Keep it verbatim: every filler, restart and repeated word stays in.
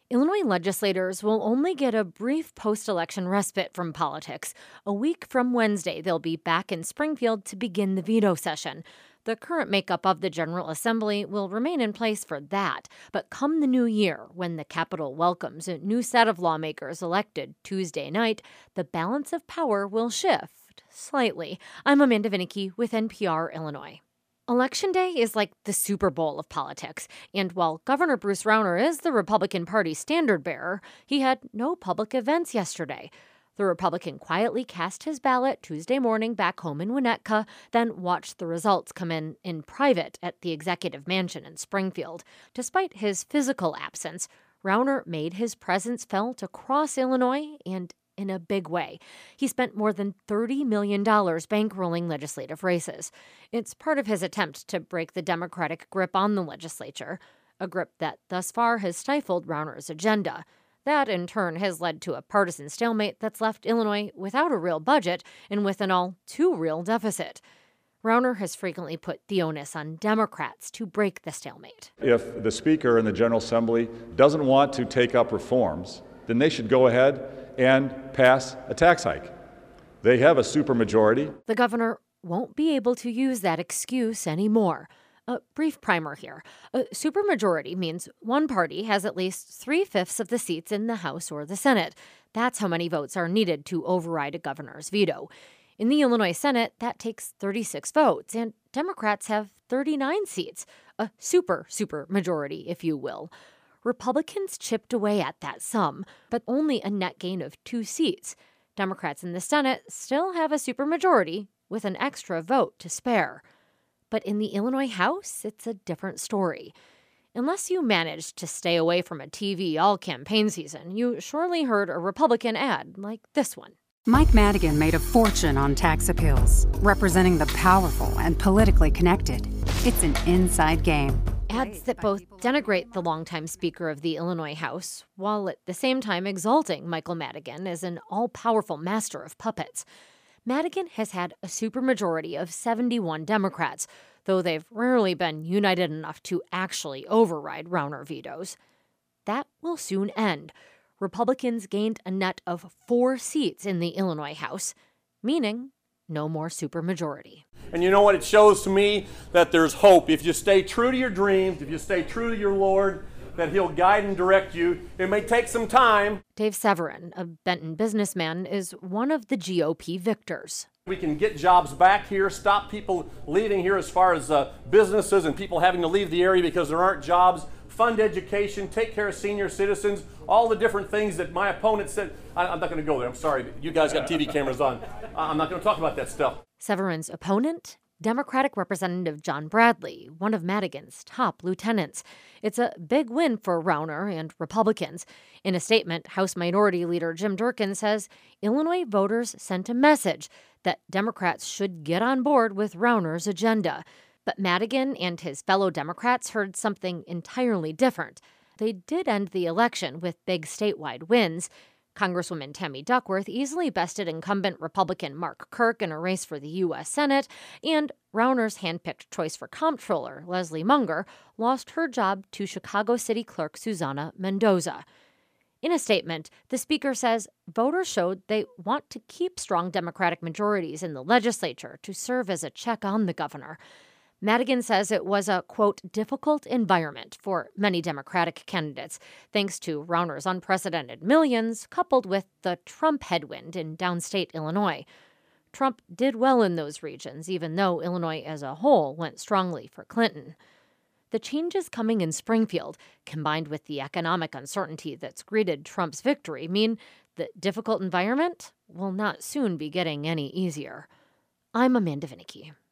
Illinois legislators will only get a brief post-election respite from politics. A week from Wednesday, they'll be back in Springfield to begin the veto session. The current makeup of the General Assembly will remain in place for that. But come the new year, when the Capitol welcomes a new set of lawmakers elected Tuesday night, the balance of power will shift slightly. I'm Amanda Vinicky with N P R Illinois. Election Day is like the Super Bowl of politics, and while Governor Bruce Rauner is the Republican Party standard bearer, he had no public events yesterday. The Republican quietly cast his ballot Tuesday morning back home in Winnetka, then watched the results come in in private at the Executive Mansion in Springfield. Despite his physical absence, Rauner made his presence felt across Illinois and in a big way. He spent more than thirty million dollars bankrolling legislative races. It's part of his attempt to break the Democratic grip on the legislature, a grip that thus far has stifled Rauner's agenda. That, in turn, has led to a partisan stalemate that's left Illinois without a real budget and with an all too real deficit. Rauner has frequently put the onus on Democrats to break the stalemate. If the Speaker in the General Assembly doesn't want to take up reforms, then they should go ahead and pass a tax hike. They have a supermajority. The governor won't be able to use that excuse anymore. A brief primer here. A supermajority means one party has at least three-fifths of the seats in the House or the Senate. That's how many votes are needed to override a governor's veto. In the Illinois Senate, that takes thirty-six votes, and Democrats have thirty-nine seats. A super, super majority, if you will. Republicans chipped away at that sum, but only a net gain of two seats. Democrats in the Senate still have a supermajority with an extra vote to spare. But in the Illinois House, it's a different story. Unless you managed to stay away from a T V all campaign season, you surely heard a Republican ad like this one. Mike Madigan made a fortune on tax appeals, representing the powerful and politically connected. It's an inside game. Ads that both denigrate the longtime Speaker of the Illinois House, while at the same time exalting Michael Madigan as an all-powerful master of puppets. Madigan has had a supermajority of seventy-one Democrats, though they've rarely been united enough to actually override Rauner vetoes. That will soon end. Republicans gained a net of four seats in the Illinois House, meaning no more supermajority. And you know what? It shows to me that there's hope. If you stay true to your dreams, if you stay true to your Lord, that He'll guide and direct you. It may take some time. Dave Severin, a Benton businessman, is one of the G O P victors. We can get jobs back here, stop people leaving here as far as uh, businesses and people having to leave the area because there aren't jobs, fund education, take care of senior citizens, all the different things that my opponent said. I, I'm not going to go there. I'm sorry. You guys got T V cameras on. I'm not going to talk about that stuff. Severin's opponent? Democratic Representative John Bradley, one of Madigan's top lieutenants. It's a big win for Rauner and Republicans. In a statement, House Minority Leader Jim Durkin says Illinois voters sent a message that Democrats should get on board with Rauner's agenda. But Madigan and his fellow Democrats heard something entirely different. They did end the election with big statewide wins. Congresswoman Tammy Duckworth easily bested incumbent Republican Mark Kirk in a race for the U S Senate, and Rauner's handpicked choice for comptroller, Leslie Munger, lost her job to Chicago City Clerk Susana Mendoza. In a statement, the Speaker says voters showed they want to keep strong Democratic majorities in the legislature to serve as a check on the governor. Madigan says it was a, quote, difficult environment for many Democratic candidates, thanks to Rauner's unprecedented millions, coupled with the Trump headwind in downstate Illinois. Trump did well in those regions, even though Illinois as a whole went strongly for Clinton. The changes coming in Springfield, combined with the economic uncertainty that's greeted Trump's victory, mean the difficult environment will not soon be getting any easier. I'm Amanda Vinicky.